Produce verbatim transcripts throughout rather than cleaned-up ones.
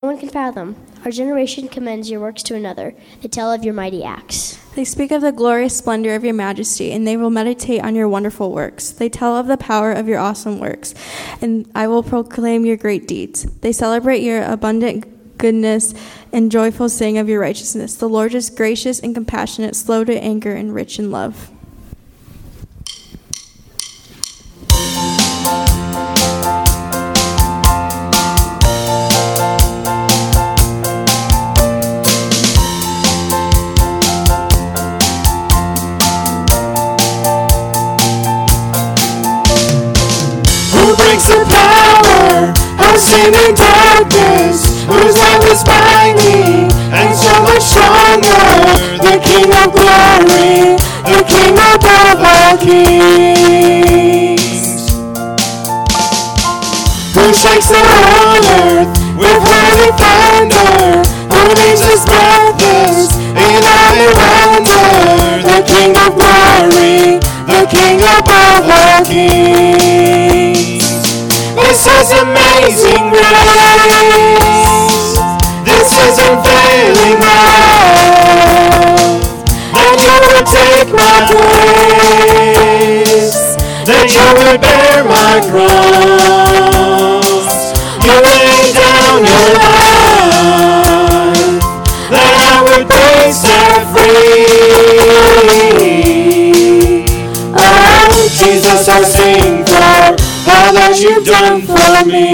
No one can fathom. Our generation commends your works to another. They tell of your mighty acts. They speak of the glorious splendor of your majesty, and they will meditate on your wonderful works. They tell of the power of your awesome works, and I will proclaim your great deeds. They celebrate your abundant goodness and joyful sing of your righteousness. The Lord is gracious and compassionate, slow to anger, and rich in love. Breaks the power of sin and darkness, whose love is mighty and so much stronger. The King of glory, the King above all kings, who shakes the whole earth with holy thunder, who leaves us breathless in awe and wonder. The King of glory, the King above all kings. This is amazing grace. This is unfailing love. That you would take my place, that you would bear my cross. You laid down your life, that I would be set free. Oh, Jesus, I sing for all that you've done for me.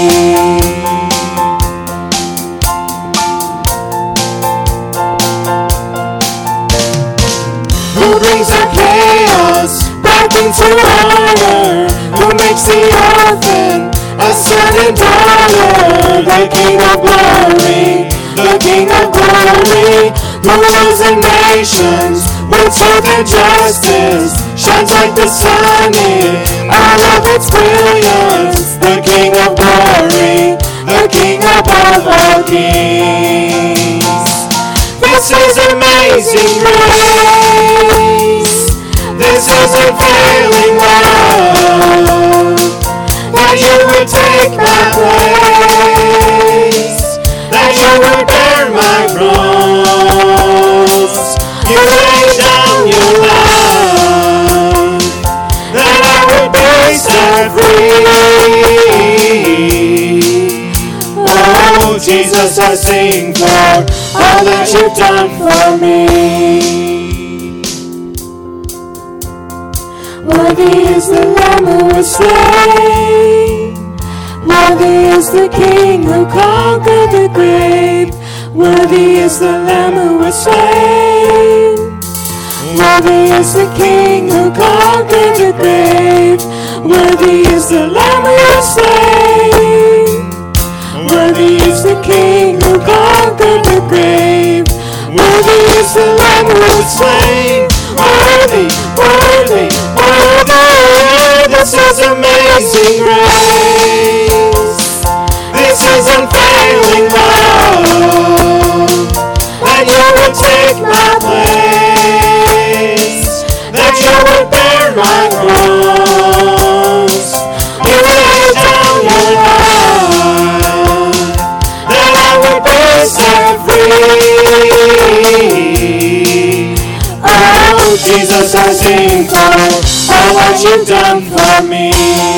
Who brings our chaos back into order, who makes the orphan a son and daughter. The King of glory, the King of glory, who rules the nations with truth and justice, shines like the sun in all of its brilliance. The King of glory, the King above all kings. This is amazing grace. This is unfailing love. That you would take my place, that you would bear my cross. You laid down your life, that I would be set free. Oh, Jesus, I sing for all that you've done for me. Worthy is the Lamb who was slain. Worthy is the King who conquered the grave. Worthy is the Lamb who was slain. Worthy is the King who conquered the grave. Worthy is the Lamb who was slain. Worthy is the King who conquered the grave. Worthy is the Lamb who was slain. Worthy, worthy, worthy. This is amazing grace. This is unfailing love. That you would take my place, that you would bear my cross. You laid down your life, that I would be set free. Oh, Jesus, I sing for all that you've done for me.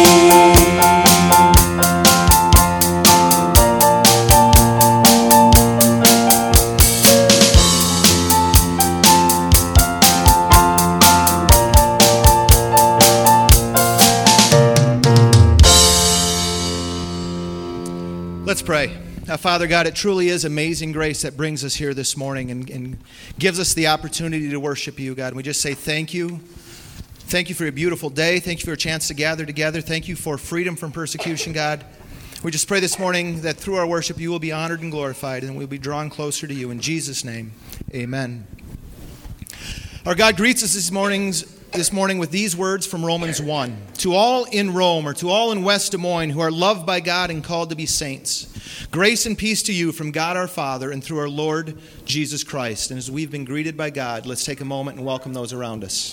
Let's pray. Now, Father God, it truly is amazing grace that brings us here this morning and, and gives us the opportunity to worship you, God. And we just say thank you. Thank you for a beautiful day. Thank you for a chance to gather together. Thank you for freedom from persecution, God. We just pray this morning that through our worship you will be honored and glorified and we'll be drawn closer to you. In Jesus' name, amen. Our God greets us this morning's this morning with these words from Romans one. To all in Rome, or to all in West Des Moines who are loved by God and called to be saints, grace and peace to you from God our Father and through our Lord Jesus Christ. And as we've been greeted by God, let's take a moment and welcome those around us.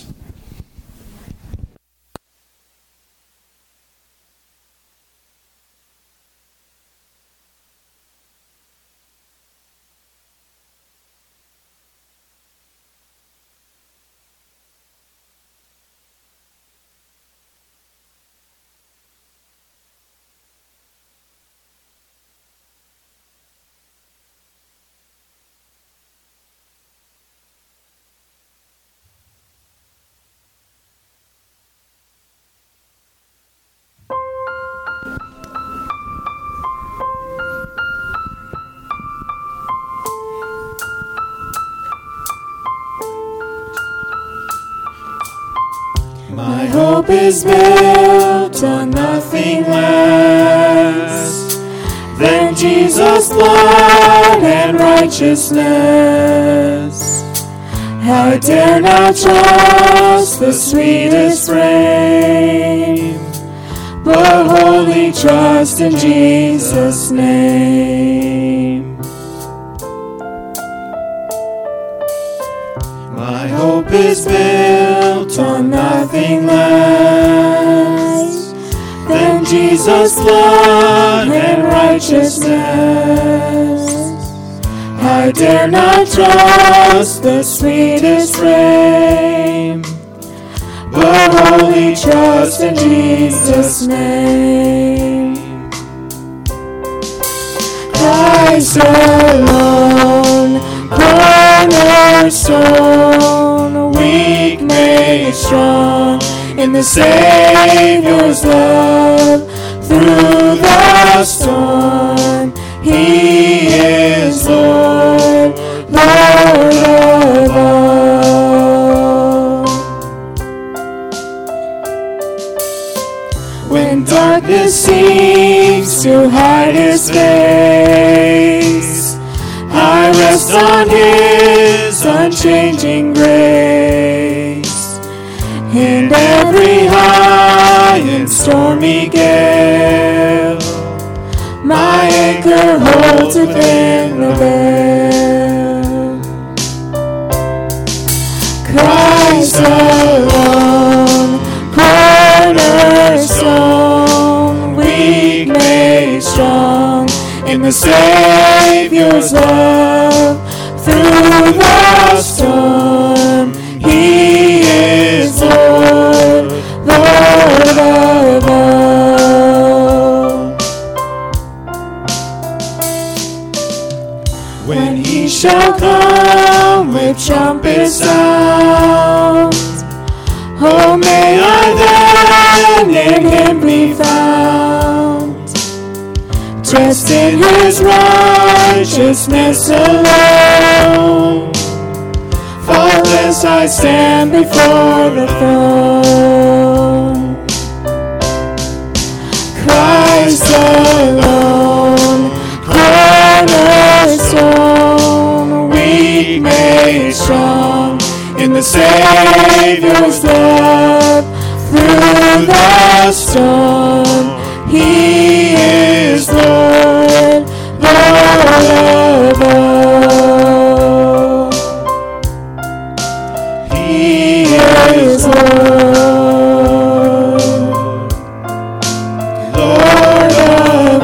hope is built on nothing less than Jesus' blood and righteousness. I dare not trust the sweetest frame, but wholly trust in Jesus' name. My hope is built on nothing less than Jesus' blood and righteousness. I dare not trust the sweetest frame, but wholly trust in Jesus' name. Christ alone, cornerstone, weak made strong in the Savior's love. Through the storm, He is Lord, Lord of all. When darkness seems to hide His face, I rest on His unchanging grace. In every high and stormy gale, my anchor holds within the veil. Christ alone, cornerstone, weak made strong in the Savior's love. Through the storm, He is Lord, Lord of all. When He shall come with trumpet sound, oh, may I then in Him be found, dressed in His righteousness alone. Faultless I stand before the throne. Christ alone, cornerstone, weak made strong in the Savior's love. Through the storm, He is Lord, Lord of all. He is Lord, Lord of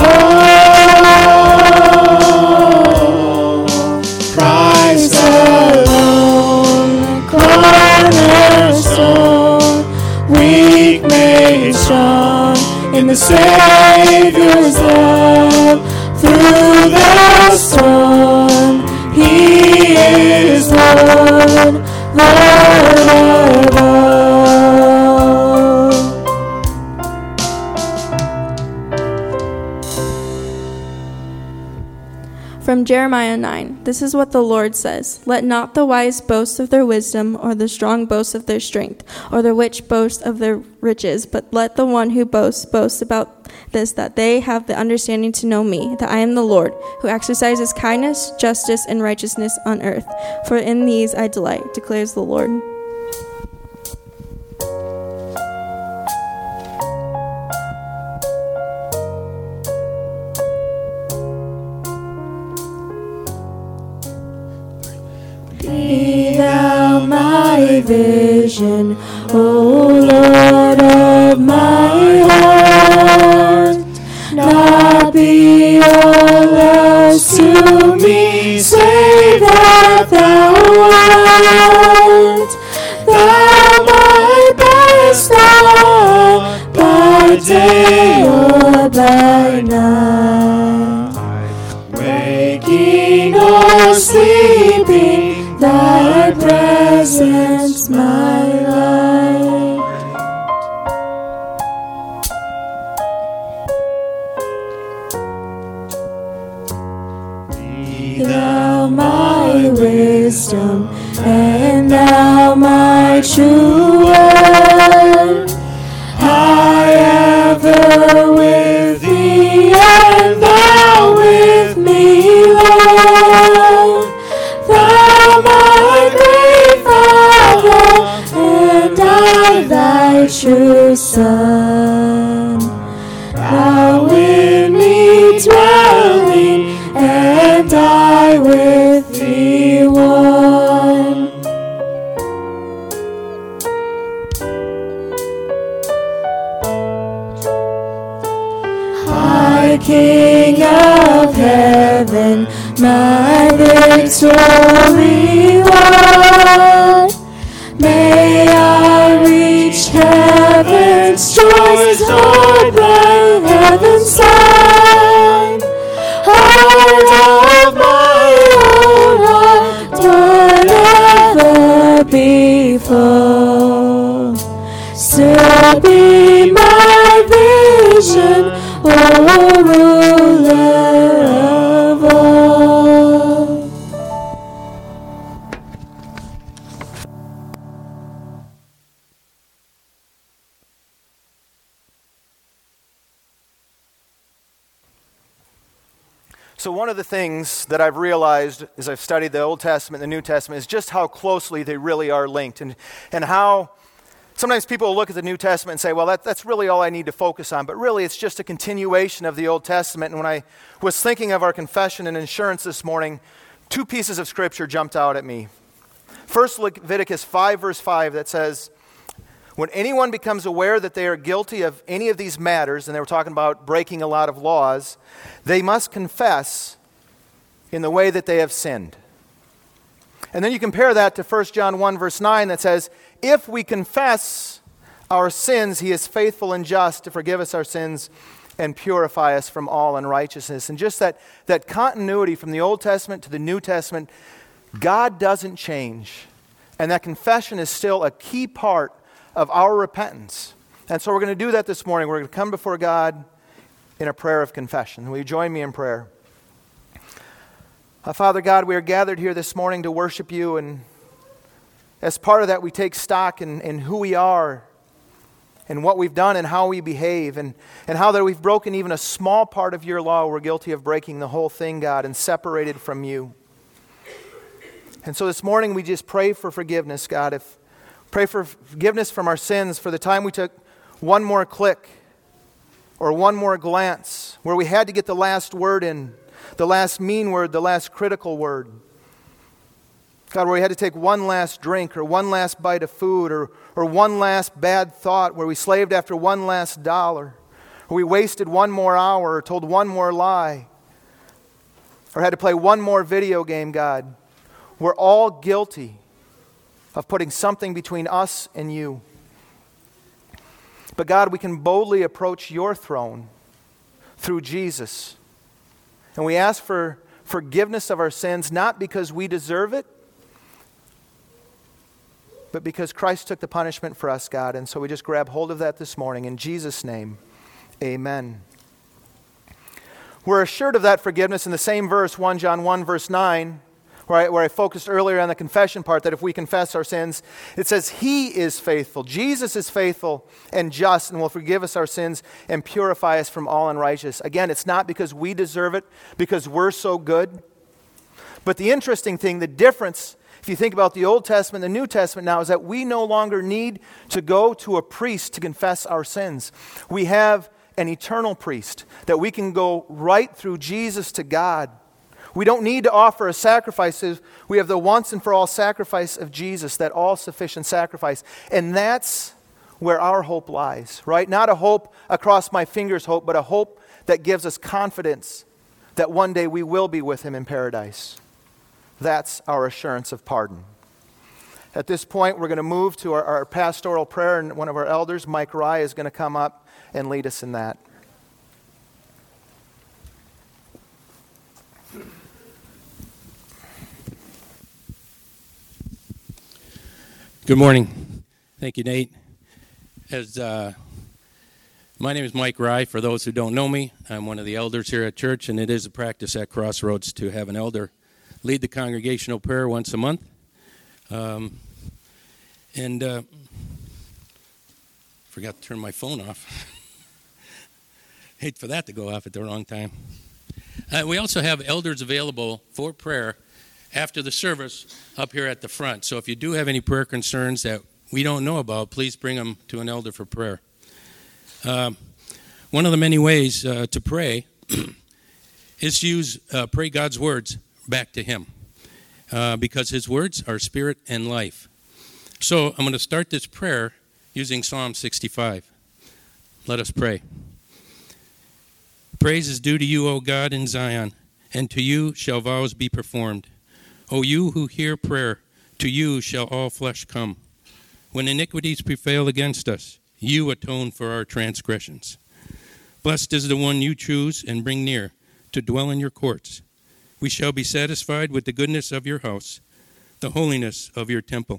all. Christ alone, cornerstone, weak made strong in the Savior's love. Through the storm, He is Lord, Lord of all. From Jeremiah nine, this is what the Lord says. Let not the wise boast of their wisdom, or the strong boast of their strength, or the rich boast of their riches, but let the one who boasts boast about this, that they have the understanding to know me, that I am the Lord, who exercises kindness, justice, and righteousness on earth. For in these I delight, declares the Lord. Be thou my vision, O Lord of my heart. Not be all else to me, save that thou art. Thou my best thought, by day or by night. Waking or sleeping, thy presence my light. Be thou my wisdom, and thou my true word. ever with thee, and thou with me, Lord. Thou my great Father, and I thy true Son. Thou in me dwelling, and I with thee one. High King of heaven, my victory won, may I reach heaven's joys, Lord, by heaven's side. Heart of my own heart, whatever befall, still be my vision, O ruler of all. So one of the things that I've realized as I've studied the Old Testament and the New Testament is just how closely they really are linked, and, and how sometimes people will look at the New Testament and say, well, that, that's really all I need to focus on, but really it's just a continuation of the Old Testament. And when I was thinking of our confession and insurance this morning, two pieces of Scripture jumped out at me. First, Leviticus five, verse five, that says, when anyone becomes aware that they are guilty of any of these matters, and they were talking about breaking a lot of laws, they must confess in the way that they have sinned. And then you compare that to First John one, verse nine, that says, if we confess our sins, he is faithful and just to forgive us our sins and purify us from all unrighteousness. And just that, that continuity from the Old Testament to the New Testament, God doesn't change. And that confession is still a key part of our repentance. And so we're going to do that this morning. We're going to come before God in a prayer of confession. Will you join me in prayer? Uh, Father God, we are gathered here this morning to worship you, and as part of that we take stock in, in who we are and what we've done and how we behave, and, and how that we've broken even a small part of your law. We're guilty of breaking the whole thing, God, and separated from you. And so this morning we just pray for forgiveness, God. If Pray for forgiveness from our sins for the time we took one more click or one more glance where we had to get the last word in, the last mean word, the last critical word. God, where we had to take one last drink or one last bite of food, or, or one last bad thought, where we slaved after one last dollar, or we wasted one more hour or told one more lie, or had to play one more video game, God. We're all guilty of putting something between us and you. But God, we can boldly approach your throne through Jesus. And we ask for forgiveness of our sins, not because we deserve it, but because Christ took the punishment for us, God. And so we just grab hold of that this morning. In Jesus' name, amen. We're assured of that forgiveness in the same verse, First John one, verse nine, Where I, where I focused earlier on the confession part, that if we confess our sins, it says He is faithful. Jesus is faithful and just and will forgive us our sins and purify us from all unrighteousness. Again, it's not because we deserve it, because we're so good. But the interesting thing, the difference, if you think about the Old Testament and the New Testament now, is that we no longer need to go to a priest to confess our sins. We have an eternal priest that we can go right through Jesus to God. We don't need to offer a sacrifice. We have the once and for all sacrifice of Jesus, that all-sufficient sacrifice. And that's where our hope lies, right? Not a hope across my fingers hope, but a hope that gives us confidence that one day we will be with Him in paradise. That's our assurance of pardon. At this point, we're going to move to our, our pastoral prayer, and one of our elders, Mike Rye, is going to come up and lead us in that. Good morning. Thank you, Nate. As uh, my name is Mike Rye. For those who don't know me, I'm one of the elders here at church, and it is a practice at Crossroads to have an elder lead the congregational prayer once a month. Um, and uh, forgot to turn my phone off. Hate for that to go off at the wrong time. Uh, we also have elders available for prayer after the service up here at the front. So if you do have any prayer concerns that we don't know about, please bring them to an elder for prayer. Um, one of the many ways uh, to pray is to use, uh, pray God's words back to him uh, because his words are spirit and life. So I'm going to start this prayer using Psalm sixty-five. Let us pray. Praise is due to you, O God, in Zion, and to you shall vows be performed. O you who hear prayer, to you shall all flesh come. When iniquities prevail against us, you atone for our transgressions. Blessed is the one you choose and bring near to dwell in your courts. We shall be satisfied with the goodness of your house, the holiness of your temple.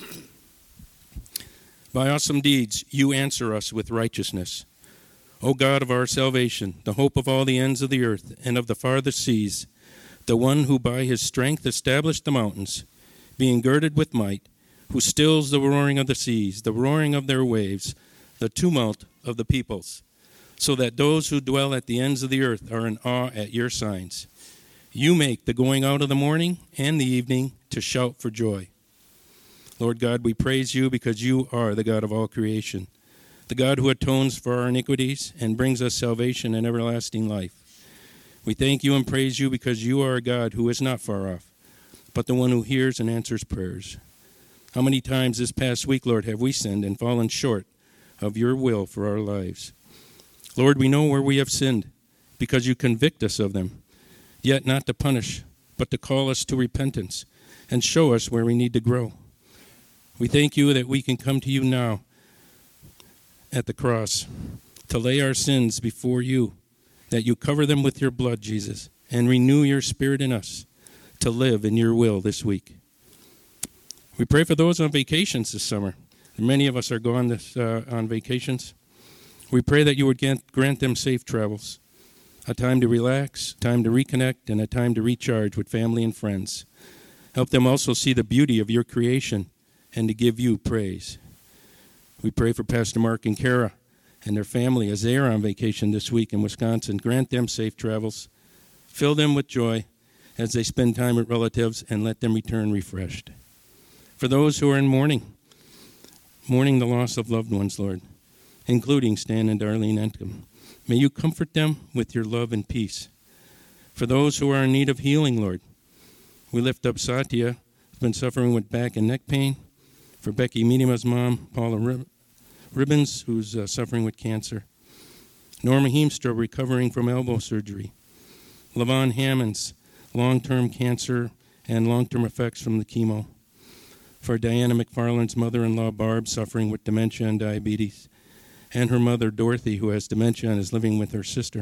By awesome deeds you answer us with righteousness. O God of our salvation, the hope of all the ends of the earth and of the farthest seas, the one who by his strength established the mountains, being girded with might, who stills the roaring of the seas, the roaring of their waves, the tumult of the peoples, so that those who dwell at the ends of the earth are in awe at your signs. You make the going out of the morning and the evening to shout for joy. Lord God, we praise you because you are the God of all creation, the God who atones for our iniquities and brings us salvation and everlasting life. We thank you and praise you because you are a God who is not far off, but the one who hears and answers prayers. How many times this past week, Lord, have we sinned and fallen short of your will for our lives? Lord, we know where we have sinned because you convict us of them, yet not to punish, but to call us to repentance and show us where we need to grow. We thank you that we can come to you now at the cross to lay our sins before you, that you cover them with your blood, Jesus, and renew your spirit in us to live in your will this week. We pray for those on vacations this summer. Many of us are gone this, uh, on vacations. We pray that you would grant them safe travels, a time to relax, time to reconnect, and a time to recharge with family and friends. Help them also see the beauty of your creation and to give you praise. We pray for Pastor Mark and Kara and their family as they are on vacation this week in Wisconsin. Grant them safe travels. Fill them with joy as they spend time with relatives and let them return refreshed. For those who are in mourning, mourning the loss of loved ones, Lord, including Stan and Darlene Entcombe, may you comfort them with your love and peace. For those who are in need of healing, Lord, we lift up Satya, who's been suffering with back and neck pain. For Becky Medima's mom, Paula Rib- Ribbons, who's uh, suffering with cancer. Norma Heemstra, recovering from elbow surgery. Levon Hammonds, long-term cancer and long-term effects from the chemo. For Diana McFarland's mother-in-law, Barb, suffering with dementia and diabetes. And her mother, Dorothy, who has dementia and is living with her sister.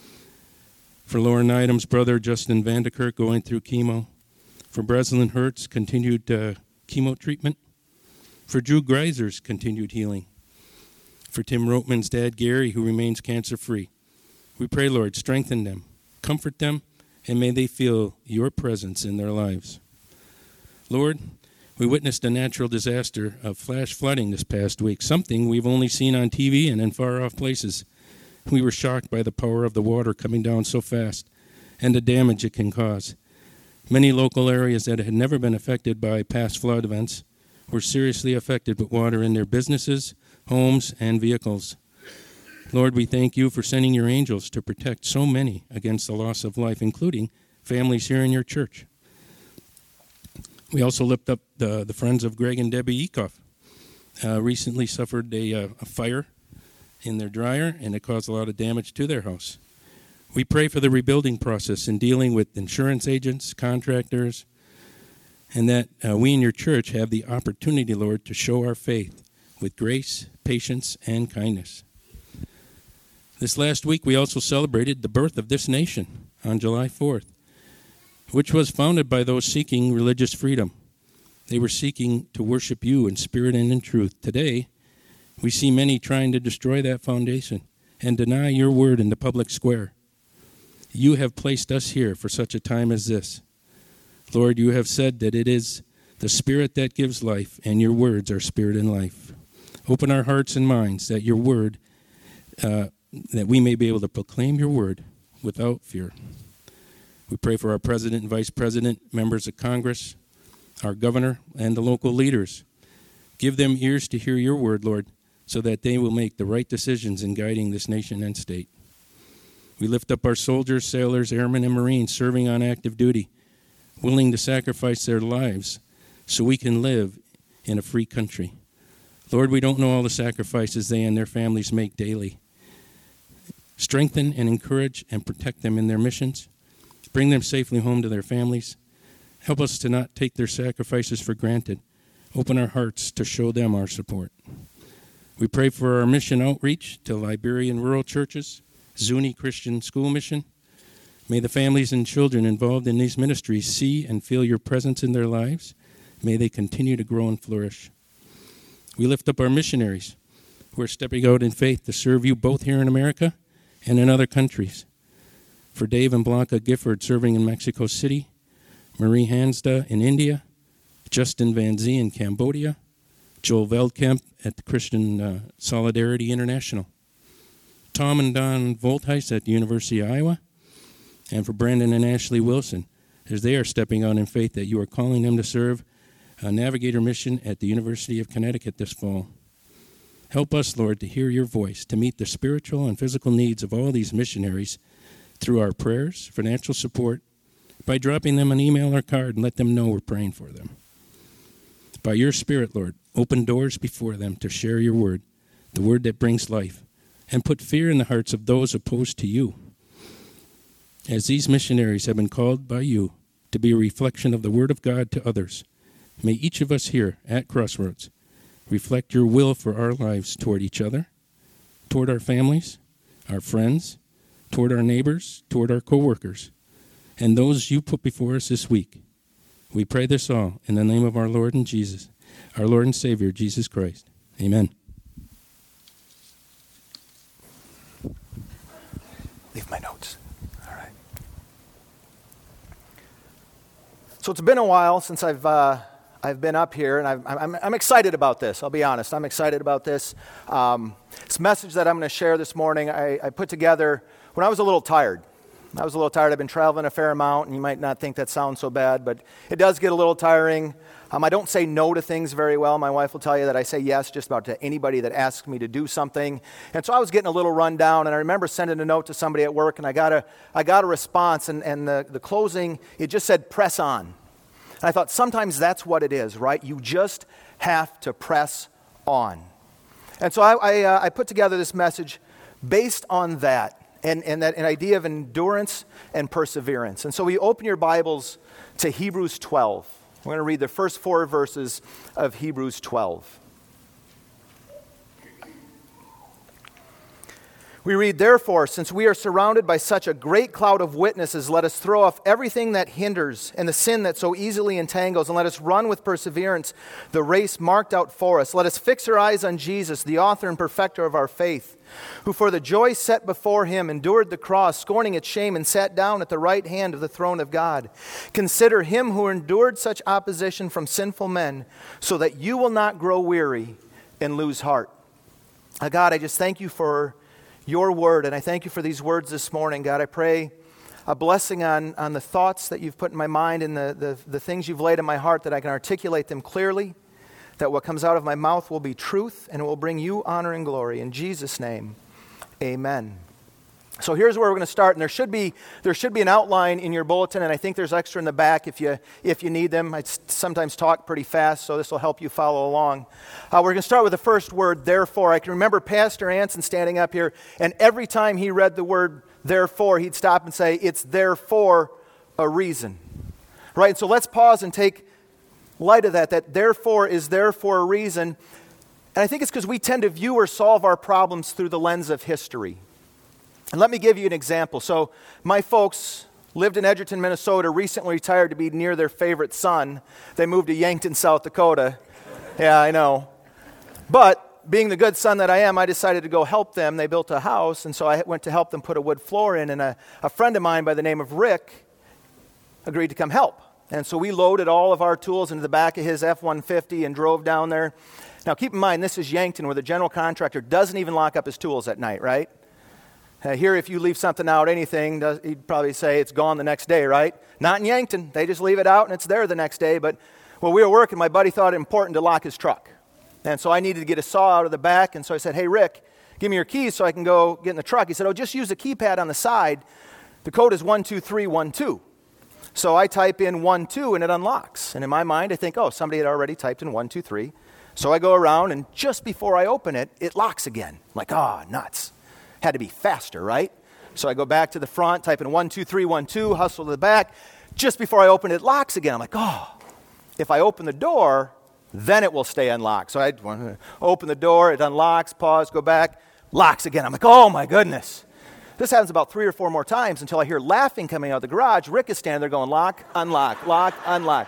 For Laura Neidham's brother, Justin Vanderkirk, going through chemo. For Breslin Hertz, continued uh, chemo treatment. For Drew Greiser's continued healing. For Tim Rotman's dad, Gary, who remains cancer-free. We pray, Lord, strengthen them, comfort them, and may they feel your presence in their lives. Lord, we witnessed a natural disaster of flash flooding this past week, something we've only seen on T V and in far-off places. We were shocked by the power of the water coming down so fast and the damage it can cause. Many local areas that had never been affected by past flood events were seriously affected with water in their businesses, homes, and vehicles. Lord, we thank you for sending your angels to protect so many against the loss of life, including families here in your church. We also lift up the, the friends of Greg and Debbie Ecoff. Uh, recently suffered a, uh, a fire in their dryer, and it caused a lot of damage to their house. We pray for the rebuilding process in dealing with insurance agents, contractors, and that uh, we in your church have the opportunity, Lord, to show our faith with grace, patience, and kindness. This last week, we also celebrated the birth of this nation on July fourth, which was founded by those seeking religious freedom. They were seeking to worship you in spirit and in truth. Today, we see many trying to destroy that foundation and deny your word in the public square. You have placed us here for such a time as this. Lord, you have said that it is the Spirit that gives life, and your words are spirit and life. Open our hearts and minds that your word uh, that we may be able to proclaim your word without fear. We pray for our president and vice president, members of Congress, our governor, and the local leaders. Give them ears to hear your word, Lord, so that they will make the right decisions in guiding this nation and state. We lift up our soldiers, sailors, airmen, and Marines serving on active duty, willing to sacrifice their lives so we can live in a free country. Lord, we don't know all the sacrifices they and their families make daily. Strengthen and encourage and protect them in their missions. Bring them safely home to their families. Help us to not take their sacrifices for granted. Open our hearts to show them our support. We pray for our mission outreach to Liberian rural churches, Zuni Christian School Mission. May the families and children involved in these ministries see and feel your presence in their lives. May they continue to grow and flourish. We lift up our missionaries who are stepping out in faith to serve you both here in America and in other countries. For Dave and Blanca Gifford serving in Mexico City, Marie Hansda in India, Justin Van Zee in Cambodia, Joel Veldkamp at the Christian uh, Solidarity International, Tom and Don Voltheis at the University of Iowa, and for Brandon and Ashley Wilson, as they are stepping out in faith that you are calling them to serve a Navigator mission at the University of Connecticut this fall. Help us, Lord, to hear your voice, to meet the spiritual and physical needs of all these missionaries through our prayers, financial support, by dropping them an email or card and let them know we're praying for them. By your Spirit, Lord, open doors before them to share your word, the word that brings life, and put fear in the hearts of those opposed to you. As these missionaries have been called by you to be a reflection of the word of God to others, may each of us here at Crossroads reflect your will for our lives toward each other, toward our families, our friends, toward our neighbors, toward our co-workers, and those you put before us this week. We pray this all in the name of our Lord and Jesus, our Lord and Savior, Jesus Christ. Amen. Leave my notes. All right. So it's been a while since I've uh, I've been up here, and I've, I'm I'm excited about this. I'll be honest. I'm excited about this. Um, this message that I'm going to share this morning, I, I put together when I was a little tired. I was a little tired. I've been traveling a fair amount, and you might not think that sounds so bad, but it does get a little tiring. Um, I don't say no to things very well. My wife will tell you that I say yes just about to anybody that asks me to do something. And so I was getting a little run down, and I remember sending a note to somebody at work, and I got a I got a response, and, and the, the closing, it just said, press on. And I thought sometimes that's what it is, right? You just have to press on. And so I, I, uh, I put together this message based on that. And, and that an idea of endurance and perseverance. And so we open your Bibles to Hebrews twelve. We're going to read the first four verses of Hebrews twelve. We read, "Therefore, since we are surrounded by such a great cloud of witnesses, let us throw off everything that hinders and the sin that so easily entangles, and let us run with perseverance the race marked out for us. Let us fix our eyes on Jesus, the author and perfecter of our faith, who for the joy set before him endured the cross, scorning its shame, and sat down at the right hand of the throne of God. Consider him who endured such opposition from sinful men, so that you will not grow weary and lose heart." Uh, God, I just thank you for your word, and I thank you for these words this morning. God, I pray a blessing on, on the thoughts that you've put in my mind and the, the, the things you've laid in my heart, that I can articulate them clearly, that what comes out of my mouth will be truth, and it will bring you honor and glory. In Jesus' name, amen. So here's where we're going to start, and there should be there should be an outline in your bulletin, and I think there's extra in the back if you if you need them. I sometimes talk pretty fast, so this will help you follow along. Uh, we're going to start with the first word, therefore. I can remember Pastor Anson standing up here, and every time he read the word therefore, he'd stop and say, "It's therefore a reason." Right? So let's pause and take light of that, that therefore is there for a reason. And I think it's because we tend to view or solve our problems through the lens of history. And let me give you an example. So my folks lived in Edgerton, Minnesota, recently retired to be near their favorite son. They moved to Yankton, South Dakota. Yeah, I know. But being the good son that I am, I decided to go help them. They built a house, and so I went to help them put a wood floor in. And a, a friend of mine by the name of Rick agreed to come help. And so we loaded all of our tools into the back of his F one fifty and drove down there. Now keep in mind, this is Yankton, where the general contractor doesn't even lock up his tools at night, right? Uh, here, if you leave something out, anything, does, he'd probably say it's gone the next day, right? Not in Yankton. They just leave it out and it's there the next day. But while we were working, my buddy thought it important to lock his truck. And so I needed to get a saw out of the back. And so I said, hey, Rick, give me your keys so I can go get in the truck. He said, oh, just use the keypad on the side. The code is one two three one two. So I type in one two and it unlocks. And in my mind, I think, oh, somebody had already typed in one two three. So I go around and just before I open it, it locks again. I'm like, ah, oh, nuts. Had to be faster, right? So I go back to the front, type in one two three one two, hustle to the back. Just before I open it, it locks again. I'm like, oh, if I open the door, then it will stay unlocked. So I open the door, it unlocks, pause, go back, locks again. I'm like, oh my goodness. This happens about three or four more times until I hear laughing coming out of the garage. Rick is standing there going, lock, unlock, lock, unlock.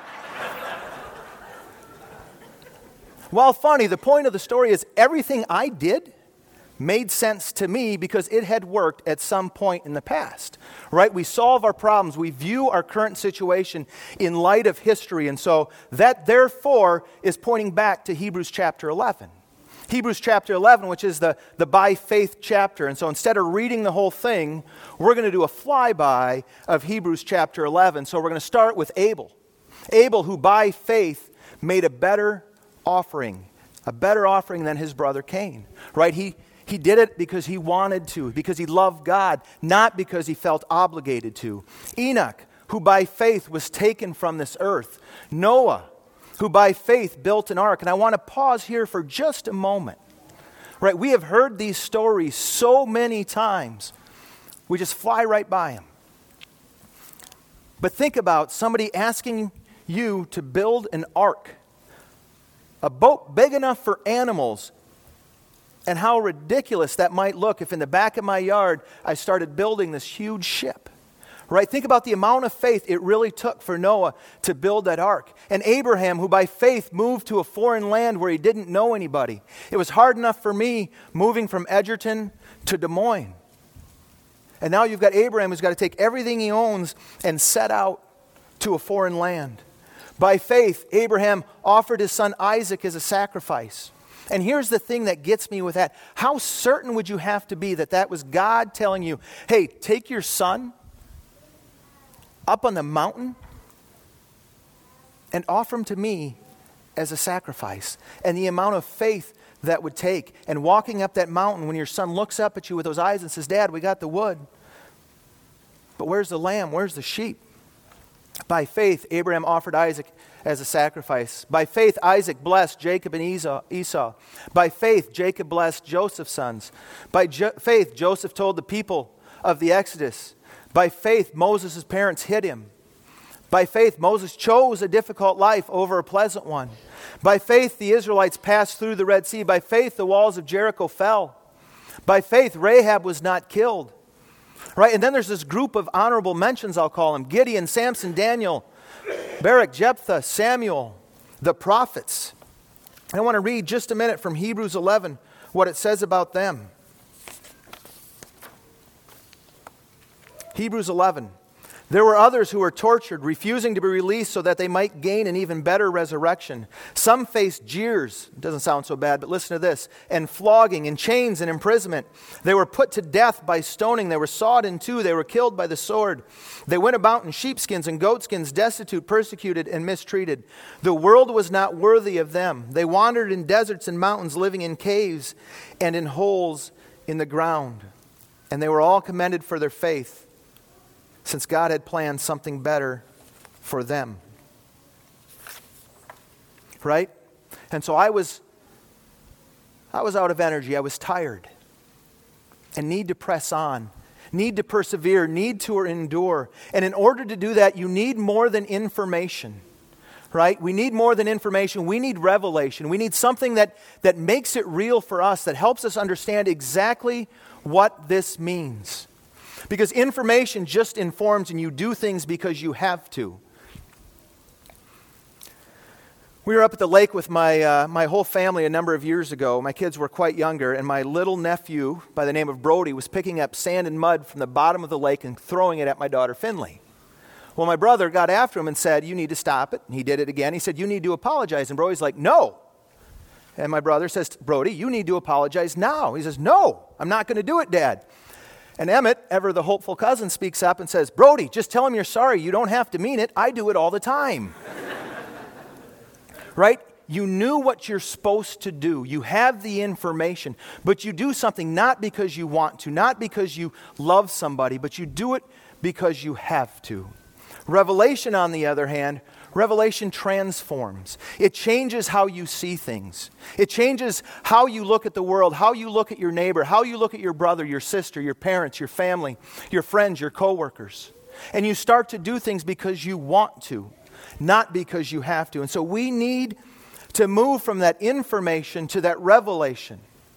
While funny, the point of the story is everything I did made sense to me because it had worked at some point in the past, right? We solve our problems. We view our current situation in light of history. And so that, therefore, is pointing back to Hebrews chapter eleven. Hebrews chapter eleven, which is the, the by faith chapter. And so instead of reading the whole thing, we're going to do a flyby of Hebrews chapter eleven. So we're going to start with Abel. Abel, who by faith made a better offering, a better offering than his brother Cain, right? He He did it because he wanted to, because he loved God, not because he felt obligated to. Enoch, who by faith was taken from this earth. Noah, who by faith built an ark. And I want to pause here for just a moment. Right, we have heard these stories so many times, we just fly right by them. But think about somebody asking you to build an ark, a boat big enough for animals, and how ridiculous that might look if in the back of my yard I started building this huge ship. Right? Think about the amount of faith it really took for Noah to build that ark. And Abraham, who by faith moved to a foreign land where he didn't know anybody. It was hard enough for me moving from Edgerton to Des Moines. And now you've got Abraham who's got to take everything he owns and set out to a foreign land. By faith, Abraham offered his son Isaac as a sacrifice. And here's the thing that gets me with that. How certain would you have to be that that was God telling you, hey, take your son up on the mountain and offer him to me as a sacrifice? And the amount of faith that would take. And walking up that mountain when your son looks up at you with those eyes and says, Dad, we got the wood. But where's the lamb? Where's the sheep? By faith, Abraham offered Isaac as a sacrifice. By faith, Isaac blessed Jacob and Esau. By faith, Jacob blessed Joseph's sons. By jo- faith, Joseph told the people of the Exodus. By faith, Moses' parents hid him. By faith, Moses chose a difficult life over a pleasant one. By faith, the Israelites passed through the Red Sea. By faith, the walls of Jericho fell. By faith, Rahab was not killed. Right? And then there's this group of honorable mentions, I'll call them. Gideon, Samson, Daniel, Barak, Jephthah, Samuel, the prophets. I want to read just a minute from Hebrews eleven, what it says about them. Hebrews eleven. There were others who were tortured, refusing to be released so that they might gain an even better resurrection. Some faced jeers, it doesn't sound so bad, but listen to this, and flogging, and chains, and imprisonment. They were put to death by stoning. They were sawed in two. They were killed by the sword. They went about in sheepskins and goatskins, destitute, persecuted, and mistreated. The world was not worthy of them. They wandered in deserts and mountains, living in caves and in holes in the ground. And they were all commended for their faith, since God had planned something better for them. Right? And so I was I was out of energy. I was tired. And need to press on. Need to persevere. Need to endure. And in order to do that, you need more than information. Right? We need more than information. We need revelation. We need something that, that makes it real for us, that helps us understand exactly what this means. Because information just informs and you do things because you have to. We were up at the lake with my uh, my whole family a number of years ago. My kids were quite younger, and my little nephew by the name of Brody was picking up sand and mud from the bottom of the lake and throwing it at my daughter Finley. Well, my brother got after him and said, you need to stop it. And he did it again. He said, you need to apologize. And Brody's like, no. And my brother says, Brody, you need to apologize now. He says, no, I'm not going to do it, Dad. And Emmett, ever the hopeful cousin, speaks up and says, Brody, just tell him you're sorry. You don't have to mean it. I do it all the time. Right? You knew what you're supposed to do. You have the information, but you do something not because you want to, not because you love somebody, but you do it because you have to. Revelation, on the other hand, revelation transforms. It changes how you see things. It changes how you look at the world, how you look at your neighbor, how you look at your brother, your sister, your parents, your family, your friends, your coworkers. And you start to do things because you want to, not because you have to. And so we need to move from that information to that revelation.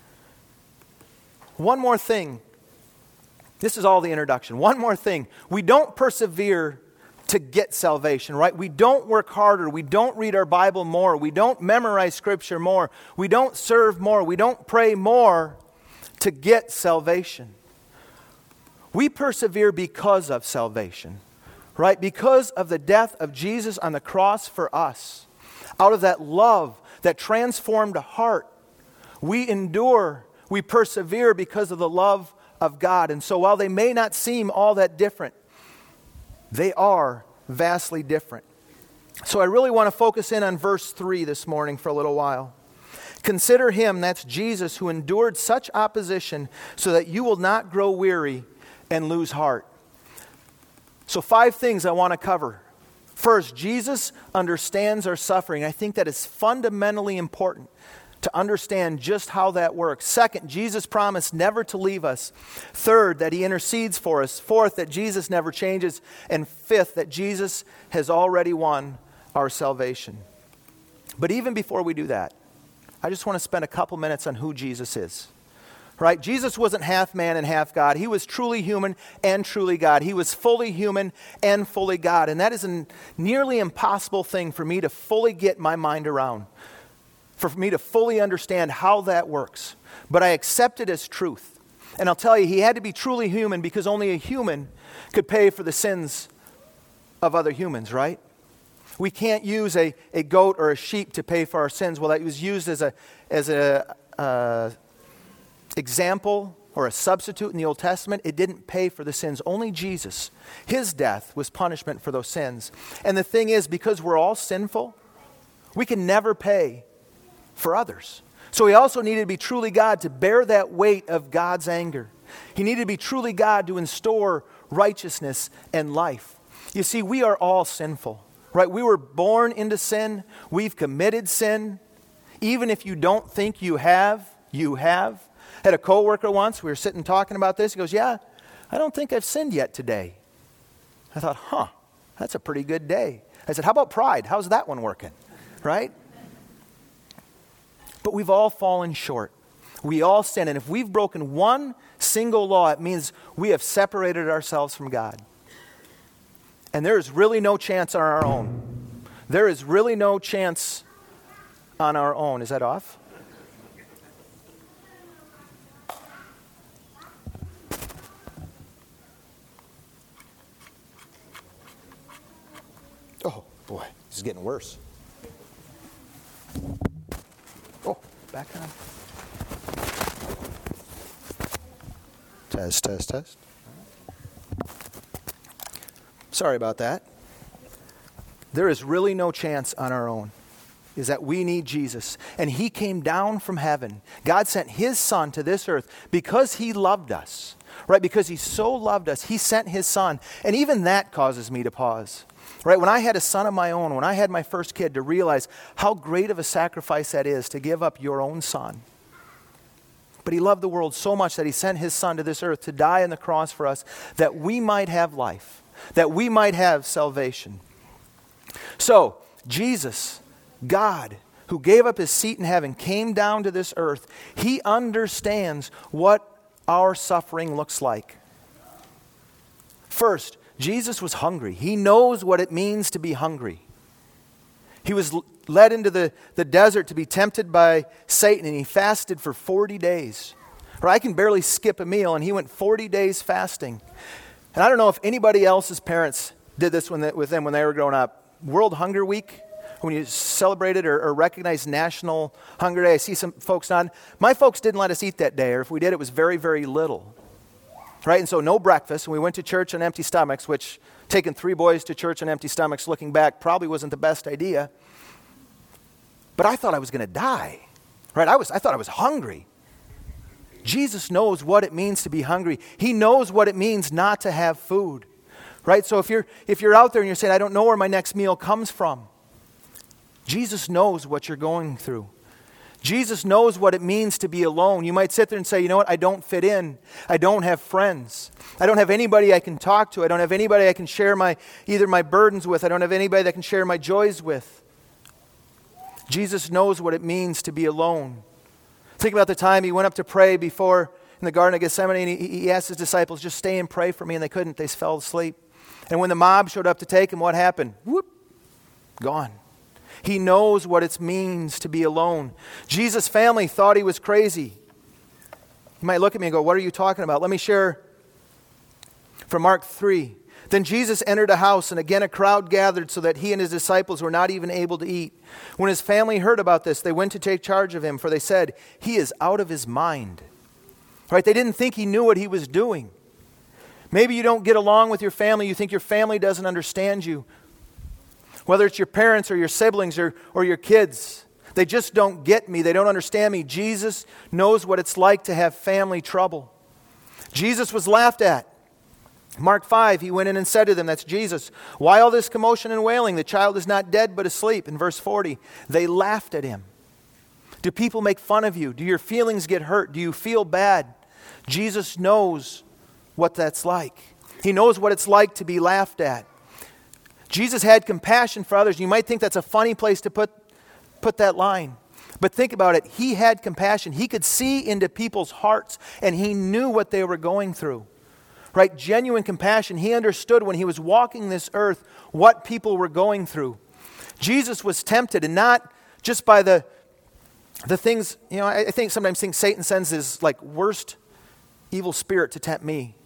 One more thing. This is all the introduction. One more thing. We don't persevere to get salvation, right? We don't work harder. We don't read our Bible more. We don't memorize Scripture more. We don't serve more. We don't pray more to get salvation. We persevere because of salvation, right? Because of the death of Jesus on the cross for us. Out of that love that transformed a heart, we endure, we persevere because of the love of God. And so while they may not seem all that different, they are vastly different. So I really want to focus in on verse three this morning for a little while. Consider him, that's Jesus, who endured such opposition so that you will not grow weary and lose heart. So five things I want to cover. First, Jesus understands our suffering. I think that is fundamentally important to understand just how that works. Second, Jesus promised never to leave us. Third, that he intercedes for us. Fourth, that Jesus never changes. And fifth, that Jesus has already won our salvation. But even before we do that, I just want to spend a couple minutes on who Jesus is. Right? Jesus wasn't half man and half God. He was truly human and truly God. He was fully human and fully God. And that is a nearly impossible thing for me to fully get my mind around, for me to fully understand how that works. But I accept it as truth. And I'll tell you, he had to be truly human because only a human could pay for the sins of other humans, right? We can't use a, a goat or a sheep to pay for our sins. Well, that was used as a as a uh, example or a substitute in the Old Testament. It didn't pay for the sins. Only Jesus, his death was punishment for those sins. And the thing is, because we're all sinful, we can never pay for others. So he also needed to be truly God to bear that weight of God's anger. He needed to be truly God to instore righteousness and life. You see, we are all sinful, right? We were born into sin. We've committed sin. Even if you don't think you have, you have. I had a coworker once, we were sitting talking about this. He goes, yeah, I don't think I've sinned yet today. I thought, huh, that's a pretty good day. I said, how about pride? How's that one working? Right? But we've all fallen short. We all sin. And if we've broken one single law, it means we have separated ourselves from God. And there is really no chance on our own. There is really no chance on our own. Is that off? Oh, boy, this is getting worse. Oh, back on. Test, test, test. Sorry about that. There is really no chance on our own. Is that we need Jesus. And he came down from heaven. God sent his son to this earth because he loved us. Right? Because he so loved us, he sent his son. And even that causes me to pause. Right? When I had a son of my own, when I had my first kid, to realize how great of a sacrifice that is to give up your own son. But he loved the world so much that he sent his son to this earth to die on the cross for us, that we might have life, that we might have salvation. So, Jesus, God, who gave up his seat in heaven, came down to this earth. He understands what our suffering looks like. First, Jesus was hungry. He knows what it means to be hungry. He was led into the, the desert to be tempted by Satan, and he fasted for forty days. Or I can barely skip a meal, and he went forty days fasting. And I don't know if anybody else's parents did this when they, with them when they were growing up. World Hunger Week, when you celebrated or, or recognized National Hunger Day. I see some folks on. My folks didn't let us eat that day, or if we did, it was very, very little. Right? And so no breakfast, and we went to church on empty stomachs, which taking three boys to church on empty stomachs, looking back, probably wasn't the best idea. But I thought I was going to die. Right? I was I thought I was hungry. Jesus knows what it means to be hungry. He knows what it means not to have food. Right? So if you're if you're out there and you're saying, I don't know where my next meal comes from, Jesus knows what you're going through. Jesus knows what it means to be alone. You might sit there and say, you know what, I don't fit in. I don't have friends. I don't have anybody I can talk to. I don't have anybody I can share my either my burdens with. I don't have anybody that I can share my joys with. Jesus knows what it means to be alone. Think about the time he went up to pray before in the Garden of Gethsemane, and he, he asked his disciples, just stay and pray for me, and they couldn't. They fell asleep. And when the mob showed up to take him, what happened? Whoop, gone. He knows what it means to be alone. Jesus' family thought he was crazy. You might look at me and go, what are you talking about? Let me share from Mark three. Then Jesus entered a house, and again a crowd gathered so that he and his disciples were not even able to eat. When his family heard about this, they went to take charge of him, for they said, he is out of his mind. Right? They didn't think he knew what he was doing. Maybe you don't get along with your family. You think your family doesn't understand you. Whether it's your parents or your siblings or, or your kids. They just don't get me. They don't understand me. Jesus knows what it's like to have family trouble. Jesus was laughed at. Mark five, he went in and said to them, that's Jesus, why all this commotion and wailing? The child is not dead but asleep. In verse forty, they laughed at him. Do people make fun of you? Do your feelings get hurt? Do you feel bad? Jesus knows what that's like. He knows what it's like to be laughed at. Jesus had compassion for others. You might think that's a funny place to put, put that line. But think about it. He had compassion. He could see into people's hearts, and he knew what they were going through. Right? Genuine compassion. He understood when he was walking this earth what people were going through. Jesus was tempted, and not just by the, the things, you know, I, I think sometimes think Satan sends his like worst evil spirit to tempt me.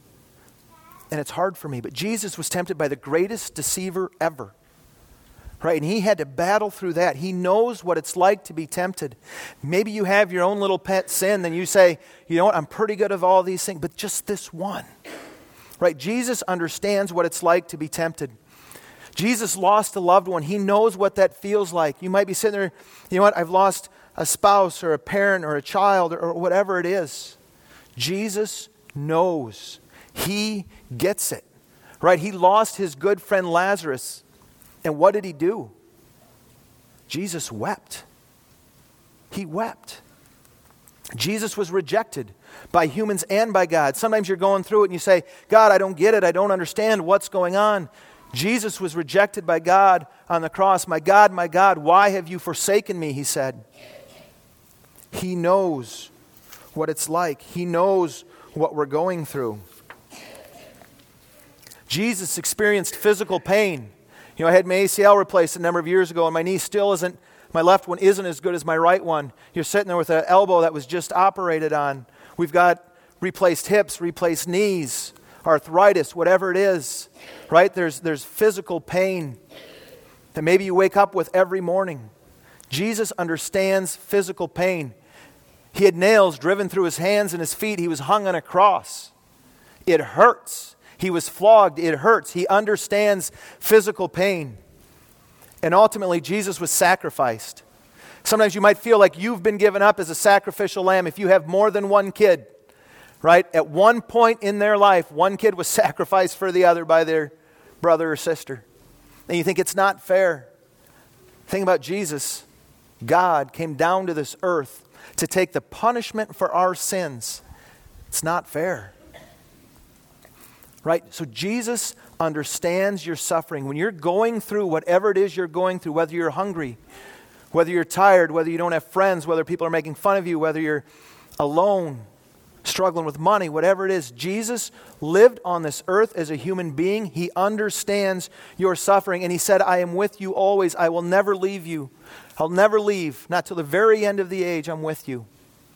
And it's hard for me. But Jesus was tempted by the greatest deceiver ever. Right? And he had to battle through that. He knows what it's like to be tempted. Maybe you have your own little pet sin, then you say, you know what, I'm pretty good at all these things, but just this one. Right? Jesus understands what it's like to be tempted. Jesus lost a loved one. He knows what that feels like. You might be sitting there, you know what, I've lost a spouse or a parent or a child or, or whatever it is. Jesus knows. He gets it. Right? He lost his good friend Lazarus. And what did he do? Jesus wept. He wept. Jesus was rejected by humans and by God. Sometimes you're going through it and you say, God, I don't get it. I don't understand what's going on. Jesus was rejected by God on the cross. My God, my God, why have you forsaken me? He said. He knows what it's like. He knows what we're going through. Jesus experienced physical pain. You know, I had my A C L replaced a number of years ago, and my knee still isn't, my left one isn't as good as my right one. You're sitting there with an elbow that was just operated on. We've got replaced hips, replaced knees, arthritis, whatever it is, right? There's, there's physical pain that maybe you wake up with every morning. Jesus understands physical pain. He had nails driven through his hands and his feet. He was hung on a cross. It hurts. He was flogged. It hurts. He understands physical pain. And ultimately, Jesus was sacrificed. Sometimes you might feel like you've been given up as a sacrificial lamb if you have more than one kid, right? At one point in their life, one kid was sacrificed for the other by their brother or sister. And you think it's not fair. Think about Jesus. God came down to this earth to take the punishment for our sins. It's not fair. Right? So Jesus understands your suffering. When you're going through whatever it is you're going through, whether you're hungry, whether you're tired, whether you don't have friends, whether people are making fun of you, whether you're alone, struggling with money, whatever it is, Jesus lived on this earth as a human being. He understands your suffering. And he said, I am with you always. I will never leave you. I'll never leave. Not till the very end of the age, I'm with you.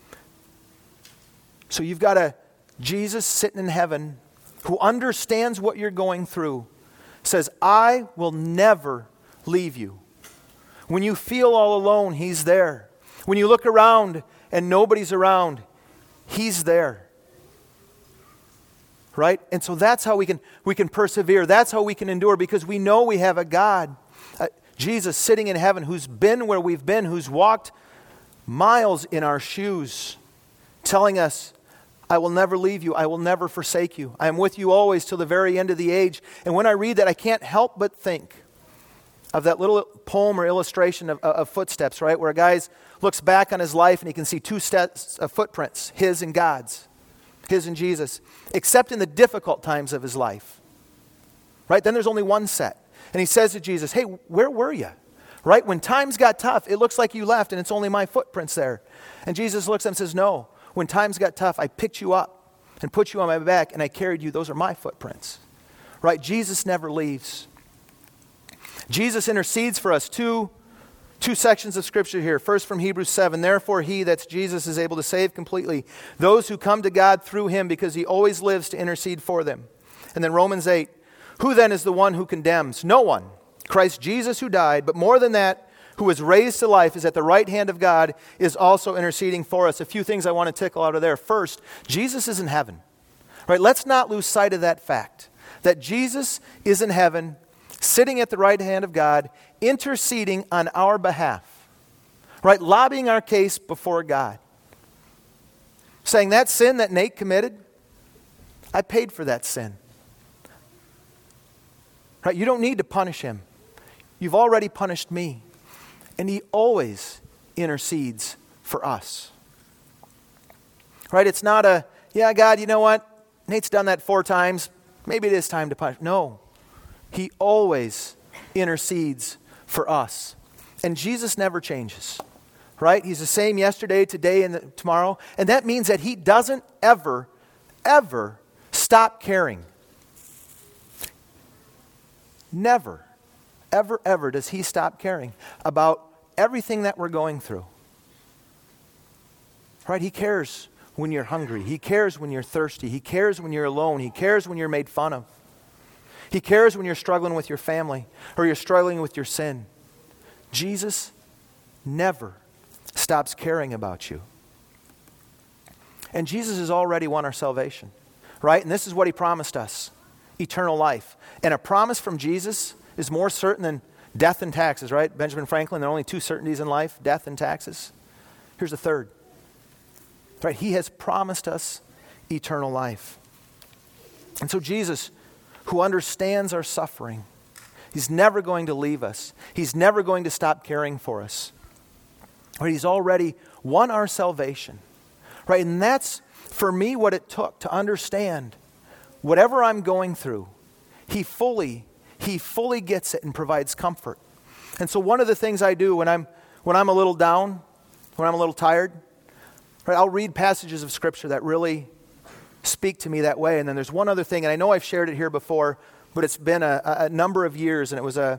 So you've got a Jesus sitting in heaven who understands what you're going through, says, I will never leave you. When you feel all alone, He's there. When you look around and nobody's around, He's there. right? And so that's how we can, we can persevere. That's how we can endure, because we know we have a God, uh, Jesus sitting in heaven, who's been where we've been, who's walked miles in our shoes, telling us, I will never leave you. I will never forsake you. I am with you always till the very end of the age. And when I read that, I can't help but think of that little poem or illustration of, of footsteps, right? Where a guy looks back on his life and he can see two steps of footprints, his and God's, his and Jesus, except in the difficult times of his life, right? Then there's only one set. And he says to Jesus, hey, where were you? Right? When times got tough, it looks like you left and it's only my footprints there. And Jesus looks at him and says, no, when times got tough, I picked you up and put you on my back and I carried you. Those are my footprints. Right? Jesus never leaves. Jesus intercedes for us. Two, two sections of Scripture here. First from Hebrews seven. Therefore he, that's Jesus, is able to save completely those who come to God through him, because he always lives to intercede for them. And then Romans eight. Who then is the one who condemns? No one. Christ Jesus, who died, but more than that, who was raised to life, is at the right hand of God, is also interceding for us. A few things I want to tickle out of there. First, Jesus is in heaven. Right? Let's not lose sight of that fact, that Jesus is in heaven, sitting at the right hand of God, interceding on our behalf. Right? Lobbying our case before God. Saying that sin that Nate committed, I paid for that sin. Right? You don't need to punish him. You've already punished me. And he always intercedes for us. Right? It's not a, yeah, God, you know what? Nate's done that four times. Maybe it is time to punish. No. He always intercedes for us. And Jesus never changes. Right? He's the same yesterday, today, and the, tomorrow. And that means that he doesn't ever, ever stop caring. Never, ever, ever does he stop caring about everything that we're going through. Right? He cares when you're hungry. He cares when you're thirsty. He cares when you're alone. He cares when you're made fun of. He cares when you're struggling with your family or you're struggling with your sin. Jesus never stops caring about you. And Jesus has already won our salvation. Right? And this is what he promised us. Eternal life. And a promise from Jesus is more certain than death and taxes, right? Benjamin Franklin, there are only two certainties in life, death and taxes. Here's the third. Right? He has promised us eternal life. And so Jesus, who understands our suffering, he's never going to leave us. He's never going to stop caring for us. Right? He's already won our salvation. Right? And that's, for me, what it took to understand whatever I'm going through, he fully, he fully gets it and provides comfort. And so one of the things I do when I'm when I'm a little down, when I'm a little tired, right, I'll read passages of Scripture that really speak to me that way. And then there's one other thing, and I know I've shared it here before, but it's been a, a number of years, and it was a,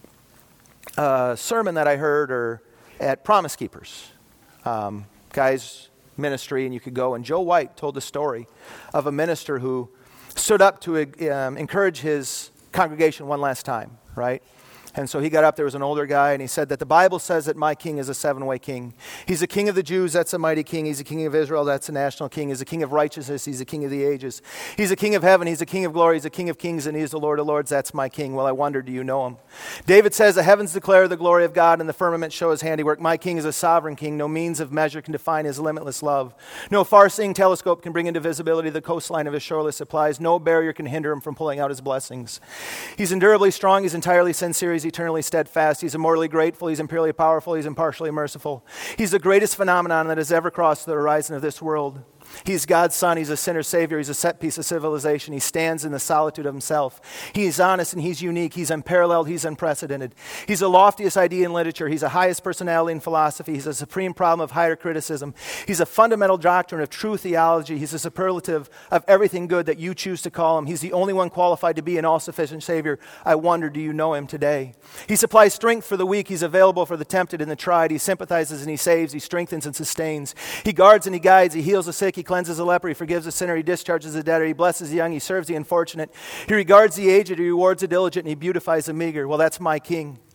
a sermon that I heard or at Promise Keepers. Um, guys ministry, and you could go. And Joe White told the story of a minister who stood up to um, encourage his congregation one last time, right? And so he got up, there was an older guy, and he said that the Bible says that my king is a seven-way king. He's a king of the Jews, that's a mighty king. He's a king of Israel, that's a national king. He's a king of righteousness, he's a king of the ages. He's a king of heaven, he's a king of glory, he's a king of kings, and he's the Lord of lords, that's my king. Well, I wonder, do you know him? David says, the heavens declare the glory of God, and the firmament show his handiwork. My king is a sovereign king. No means of measure can define his limitless love. No far-seeing telescope can bring into visibility the coastline of his shoreless supplies. No barrier can hinder him from pulling out his blessings. He's endurably strong, he's entirely sincere, he's eternally steadfast. He's immortally grateful. He's imperially powerful. He's impartially merciful. He's the greatest phenomenon that has ever crossed the horizon of this world. He's God's son. He's a sinner's savior. He's a set piece of civilization. He stands in the solitude of himself. He's honest and he's unique. He's unparalleled. He's unprecedented. He's the loftiest idea in literature. He's the highest personality in philosophy. He's a supreme problem of higher criticism. He's a fundamental doctrine of true theology. He's a superlative of everything good that you choose to call him. He's the only one qualified to be an all-sufficient savior. I wonder, do you know him today? He supplies strength for the weak. He's available for the tempted and the tried. He sympathizes and he saves. He strengthens and sustains. He guards and he guides. He heals the sick. He cleanses the leper. He forgives the sinner. He discharges the debtor. He blesses the young. He serves the unfortunate. He regards the aged. He rewards the diligent. And he beautifies the meager. Well, that's my king.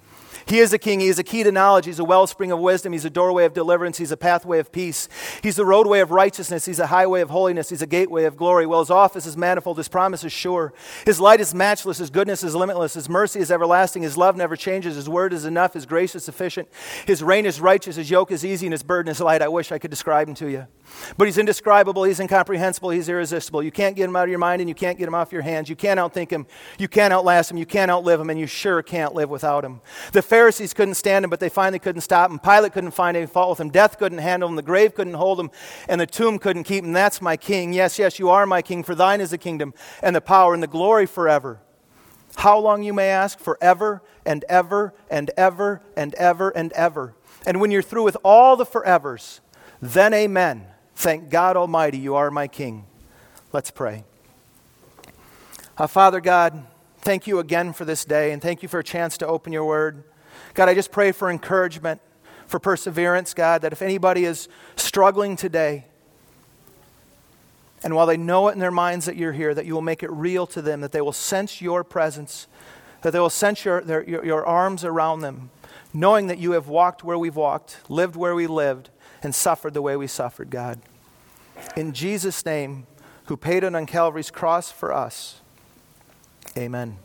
He is a king. He is a key to knowledge. He's a wellspring of wisdom. He's a doorway of deliverance. He's a pathway of peace. He's the roadway of righteousness. He's a highway of holiness. He's a gateway of glory. Well, his office is manifold. His promise is sure. His light is matchless. His goodness is limitless. His mercy is everlasting. His love never changes. His word is enough. His grace is sufficient. His reign is righteous. His yoke is easy and his burden is light. I wish I could describe him to you. But he's indescribable. He's incomprehensible. He's irresistible. You can't get him out of your mind and you can't get him off your hands. You can't outthink him. You can't outlast him. You can't outlive him. And you sure can't live without him. The Pharisees couldn't stand him, but they finally couldn't stop him. Pilate couldn't find any fault with him. Death couldn't handle him. The grave couldn't hold him. And the tomb couldn't keep him. That's my king. Yes, yes, you are my king. For thine is the kingdom and the power and the glory forever. How long, you may ask? Forever and ever and ever and ever and ever. And when you're through with all the forevers, then amen. Thank God Almighty, you are my king. Let's pray. Uh, Father God, thank you again for this day, and thank you for a chance to open your word. God, I just pray for encouragement, for perseverance, God, that if anybody is struggling today, and while they know it in their minds that you're here, that you will make it real to them, that they will sense your presence, that they will sense your, their, your, your arms around them, knowing that you have walked where we've walked, lived where we lived, and suffered the way we suffered, God. In Jesus' name, who paid it on Calvary's cross for us, amen.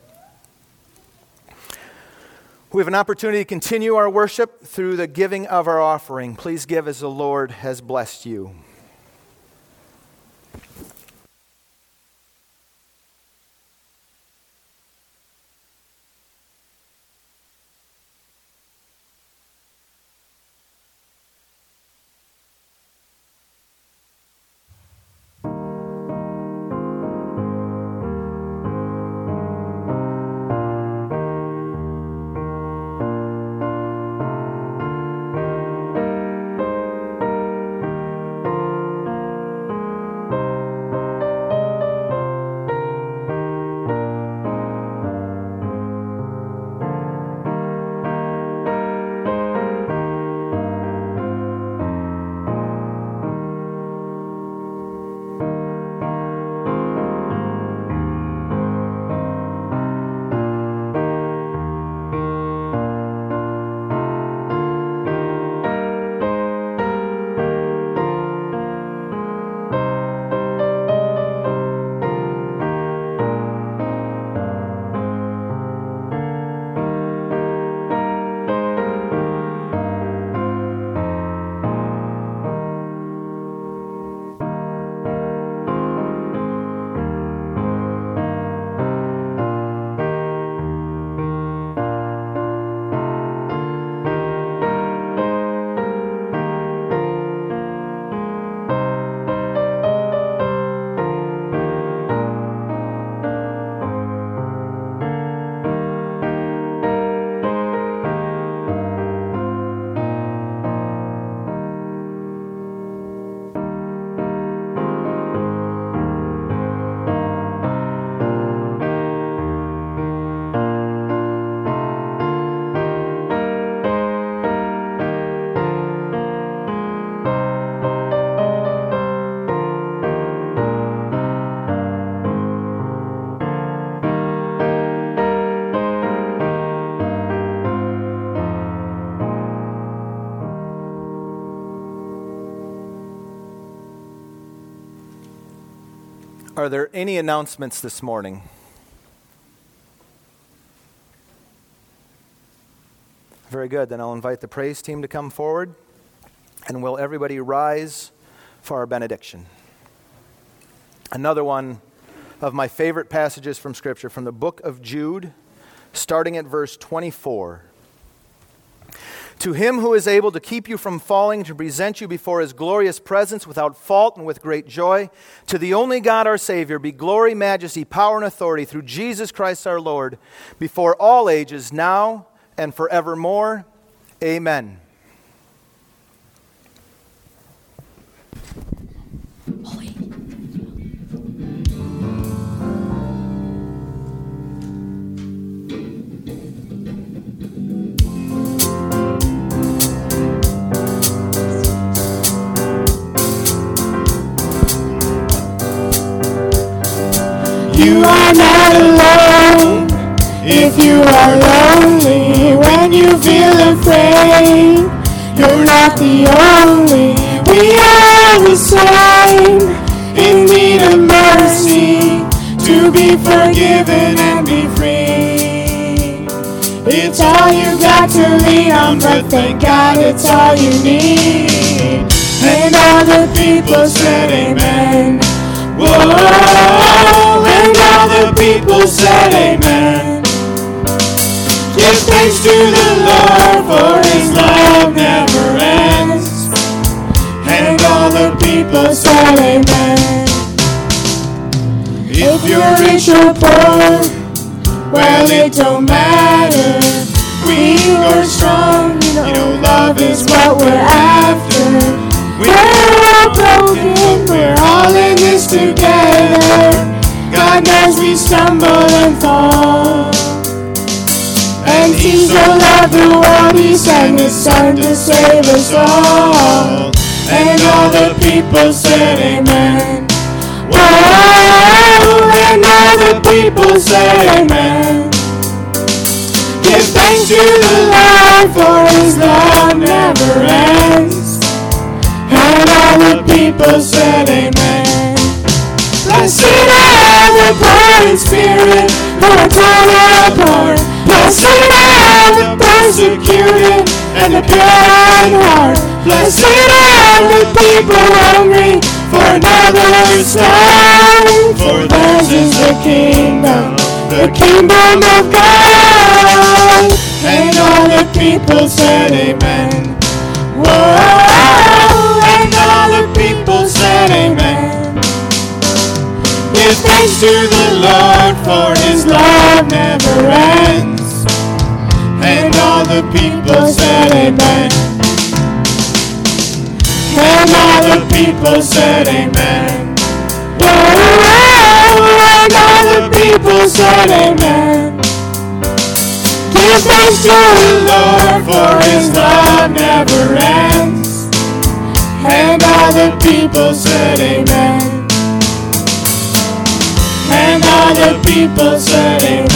We have an opportunity to continue our worship through the giving of our offering. Please give as the Lord has blessed you. Are there any announcements this morning? Very good. Then I'll invite the praise team to come forward. And will everybody rise for our benediction? Another one of my favorite passages from Scripture, from the book of Jude, starting at verse twenty-four. To him who is able to keep you from falling, to present you before his glorious presence without fault and with great joy, to the only God our Savior, be glory, majesty, power, and authority through Jesus Christ our Lord, before all ages, now and forevermore. Amen. Holy. You are not alone if you are lonely when when you feel afraid. You're not the only, we are the same, in need of mercy, to be forgiven and be free. It's all you got to lean on, but thank God it's all you need. And all the people said amen. Whoa, and all the people said amen. Give thanks to the Lord, for his love never ends. And all the people said amen. If you're rich or poor, well, it don't matter. Weak or strong, you know love is what we're after. We're all broken, we're all in this together. God knows we stumble and fall. And he so loved the world, he sent his son to save us all. And all the people said amen. Whoa, and all the people said amen. Give thanks to the Lord, for his love never ends. And all the people said amen. Blessed are the poor in spirit, who are torn apart. Blessed are the persecuted and the pure in heart. Blessed are the people hungry for another star. For theirs is the kingdom, the kingdom of God. And all the people said amen. Whoa, and all the people said amen. Give thanks to the Lord, for his love never ends. And all the people said amen. And all the people said amen. Whoa, and all the people said amen. Give thanks to the Lord, for his love never ends. And all the people said amen. And all the people said amen.